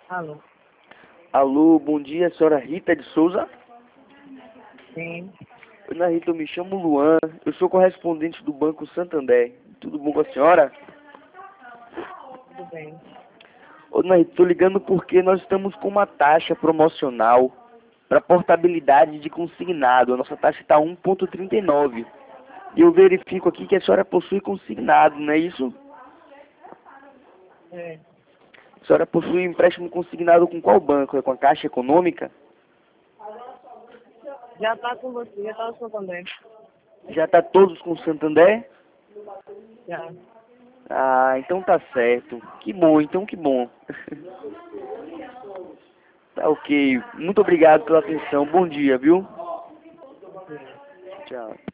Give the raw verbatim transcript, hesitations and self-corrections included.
Alô? Alô, bom dia, senhora Rita de Souza. Sim, Dona Rita, eu me chamo Luan, eu sou correspondente do Banco Santander. Tudo bom com a senhora? tudo bem. Ô, Dona Rita, tô ligando porque nós estamos com uma taxa promocional para portabilidade de consignado. A nossa taxa está um vírgula trinta e nove. E eu verifico aqui que a senhora possui consignado, não é isso? É, A senhora possui empréstimo consignado com qual banco? É com a Caixa Econômica? já tá com você, já tá no seu também. Já está todos com o Santander? Já. Ah, então tá certo. Que bom, então que bom. Tá ok. Muito obrigado pela atenção. Bom dia, viu? Ok. Tchau.